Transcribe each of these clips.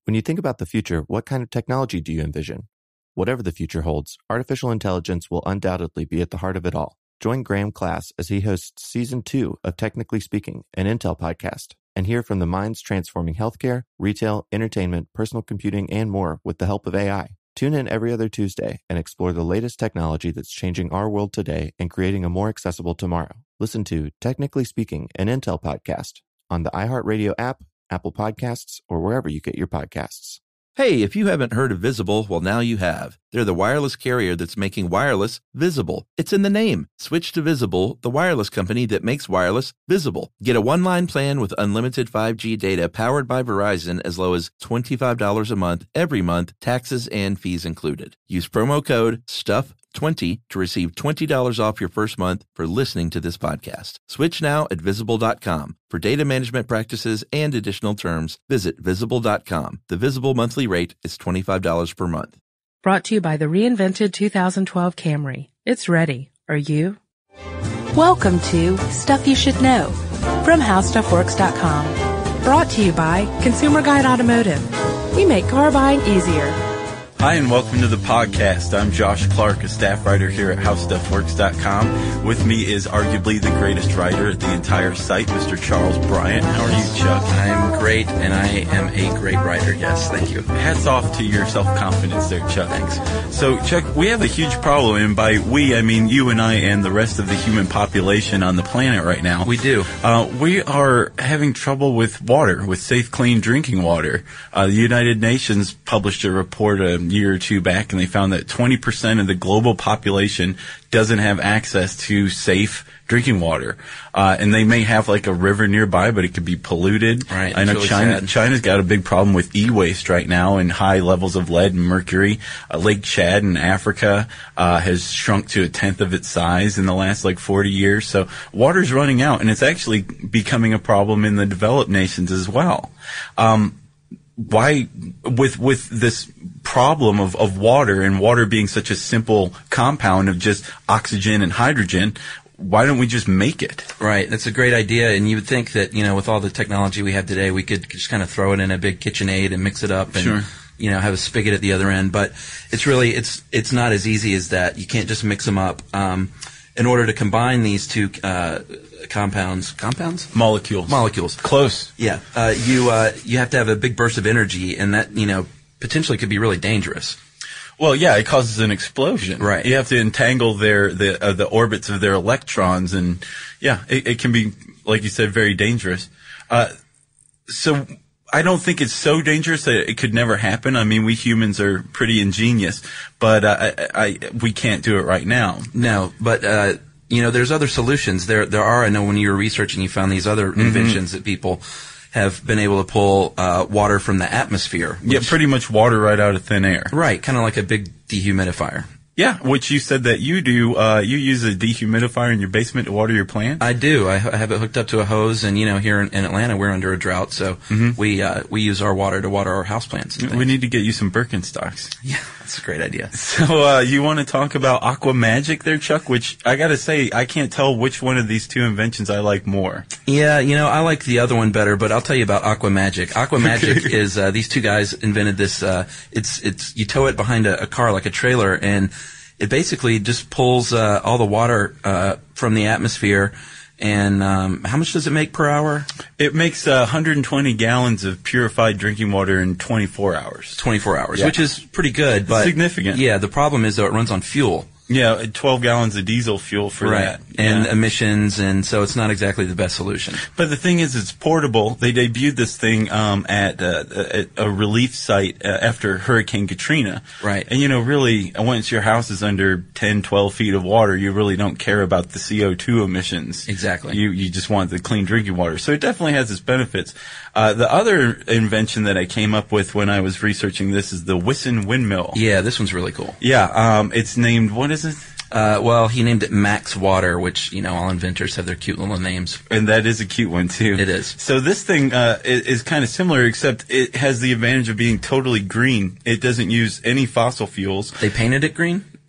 When you think about the future, what kind of technology do you envision? Whatever the future holds, artificial intelligence will undoubtedly be at the heart of it all. Join Graham Class as he hosts Season 2 of Technically Speaking, an Intel podcast, and hear from the minds transforming healthcare, retail, entertainment, personal computing, and more with the help of AI. Tune in every other Tuesday and explore the latest technology that's changing our world today and creating a more accessible tomorrow. Listen to Technically Speaking, an Intel podcast on the iHeartRadio app, Apple Podcasts, or wherever you get your podcasts. Hey, if you haven't heard of Visible, well, now you have. They're the wireless carrier that's making wireless visible. It's in the name. Switch to Visible, the wireless company that makes wireless visible. Get a one-line plan with unlimited 5G data powered by Verizon as low as $25 a month, every month, taxes and fees included. Use promo code STUFF20 to receive $20 off your first month for listening to this podcast. Switch now at Visible.com. For data management practices and additional terms, visit Visible.com. The Visible monthly rate is $25 per month. Brought to you by the reinvented 2012 Camry. It's ready. Are you? Welcome to Stuff You Should Know from HowStuffWorks.com. Brought to you by Consumer Guide Automotive. We make car buying easier. Hi, and welcome to the podcast. I'm Josh Clark, a staff writer here at HowStuffWorks.com. With me is arguably the greatest writer at the entire site, Mr. Charles Bryant. How are you, Chuck? I'm great, and I am a great writer. Yes, thank you. Hats off to your self-confidence there, Chuck. Thanks. So, Chuck, we have a huge problem, and by we, I mean you and I and the rest of the human population on the planet right now. We do. We are having trouble with water, with safe, clean drinking water. The United Nations published a report a year or two back, and they found that 20% of the global population doesn't have access to safe drinking water. And they may have like a river nearby, but it could be polluted. Right. I know really China's got a big problem with e-waste right now and high levels of lead and mercury. Lake Chad in Africa has shrunk to 1/10 of its size in the last 40 years. So water's running out, and it's actually becoming a problem in the developed nations as well. Why, with this problem of water, and water being such a simple compound of just oxygen and hydrogen, why don't we just make it? Right. That's a great idea. And you would think that, with all the technology we have today, we could just kind of throw it in a big KitchenAid and mix it up and, sure, have a spigot at the other end. But it's really, it's not as easy as that. You can't just mix them up. In order to combine these two compounds? Molecules. Close. Yeah. You have to have a big burst of energy, and that, potentially could be really dangerous. Well, yeah, it causes an explosion. Right. You have to entangle the orbits of their electrons, and yeah, it can be, like you said, very dangerous. So I don't think it's so dangerous that it could never happen. I mean, we humans are pretty ingenious, but we can't do it right now. No, but there's other solutions. There are. I know when you were researching, you found these other inventions that people have been able to pull water from the atmosphere. Yeah, pretty much water right out of thin air. Right, kind of like a big dehumidifier. Yeah, which you said that you do. You use a dehumidifier in your basement to water your plants? I do. I have it hooked up to a hose, and here in Atlanta we're under a drought, so we use our water to water our houseplants. We need to get you some Birkenstocks. Yeah, that's a great idea. So you want to talk about Aqua Magic there, Chuck? Which I got to say, I can't tell which one of these two inventions I like more. Yeah, I like the other one better, but I'll tell you about Aqua Magic. Aqua Magic is these two guys invented this. It's you tow it behind a car like a trailer, and it basically just pulls all the water from the atmosphere. And how much does it make per hour? It makes 120 gallons of purified drinking water in 24 hours. 24 hours, yeah, which is pretty good. But significant. Yeah, the problem is, though, it runs on fuel. Yeah, 12 gallons of diesel fuel for that. And emissions, and so it's not exactly the best solution. But the thing is, it's portable. They debuted this thing at a relief site after Hurricane Katrina. Right. And, really, once your house is under 10, 12 feet of water, you really don't care about the CO2 emissions. Exactly. You just want the clean drinking water. So it definitely has its benefits. The other invention that I came up with when I was researching this is the Wison windmill. Yeah, this one's really cool. Yeah, it's named, what is it? Well, he named it Max Water, which, all inventors have their cute little names. And that is a cute one, too. It is. So this thing is kind of similar, except it has the advantage of being totally green. It doesn't use any fossil fuels. They painted it green?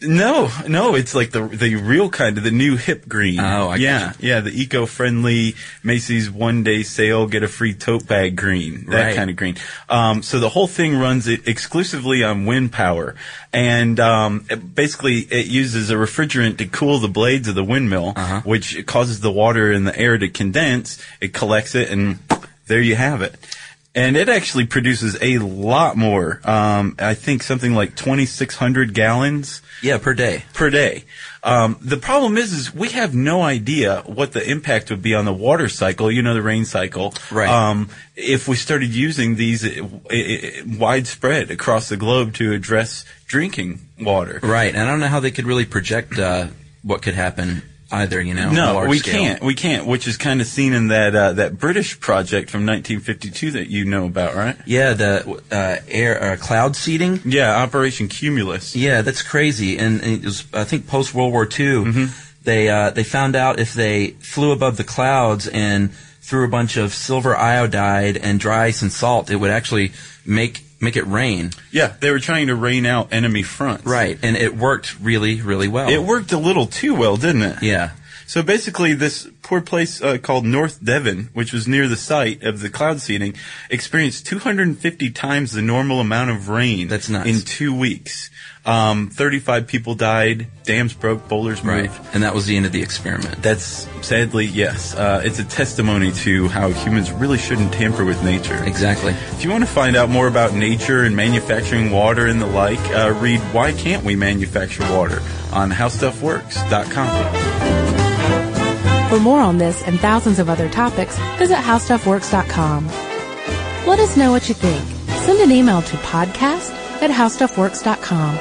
No, it's like the real kind of the new hip green. Oh, I yeah, the eco-friendly Macy's one-day sale, get a free tote bag green, that kind of green. So the whole thing runs exclusively on wind power, and basically it uses a refrigerant to cool the blades of the windmill, which causes the water in the air to condense. It collects it, and there you have it. And it actually produces a lot more. I think something like 2,600 gallons. Yeah, per day. The problem is we have no idea what the impact would be on the water cycle, the rain cycle. Right. If we started using these widespread across the globe to address drinking water. Right. And I don't know how they could really project what could happen either, No, we scale. can't, which is kind of seen in that British project from 1952 that you know about, right? Yeah, the cloud seeding. Yeah, Operation Cumulus. Yeah, that's crazy. And it was, I think, post World War II, they found out if they flew above the clouds and threw a bunch of silver iodide and dry ice and salt, it would actually make it rain. Yeah, they were trying to rain out enemy fronts. Right, and it worked really, really well. It worked a little too well, didn't it? Yeah. So basically, this poor place called North Devon, which was near the site of the cloud seeding, experienced 250 times the normal amount of rain. That's nuts. In 2 weeks. 35 people died, dams broke, boulders moved. Right, and that was the end of the experiment. That's, sadly, yes. It's a testimony to how humans really shouldn't tamper with nature. Exactly. If you want to find out more about nature and manufacturing water and the like, read Why Can't We Manufacture Water on HowStuffWorks.com. For more on this and thousands of other topics, visit HowStuffWorks.com. Let us know what you think. Send an email to podcast@HowStuffWorks.com.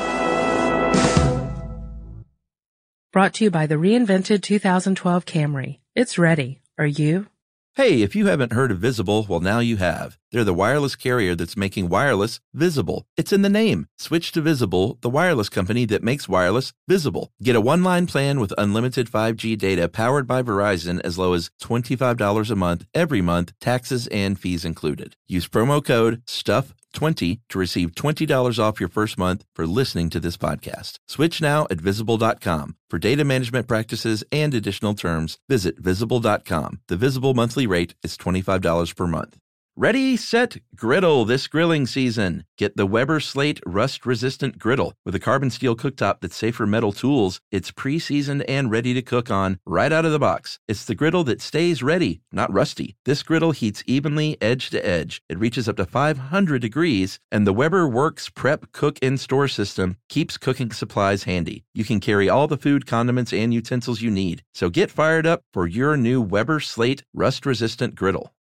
Brought to you by the reinvented 2012 Camry. It's ready. Are you? Hey, if you haven't heard of Visible, well, now you have. They're the wireless carrier that's making wireless visible. It's in the name. Switch to Visible, the wireless company that makes wireless visible. Get a one-line plan with unlimited 5G data powered by Verizon as low as $25 a month, every month, taxes and fees included. Use promo code STUFF20 to receive $20 off your first month for listening to this podcast. Switch now at Visible.com. For data management practices and additional terms, visit Visible.com. The Visible monthly rate is $25 per month. Ready, set, griddle this grilling season. Get the Weber Slate rust-resistant griddle. With a carbon steel cooktop that's safe for metal tools, it's pre-seasoned and ready to cook on right out of the box. It's the griddle that stays ready, not rusty. This griddle heats evenly edge to edge. It reaches up to 500 degrees, and the Weber Works Prep Cook and Store system keeps cooking supplies handy. You can carry all the food, condiments, and utensils you need. So get fired up for your new Weber Slate rust-resistant griddle.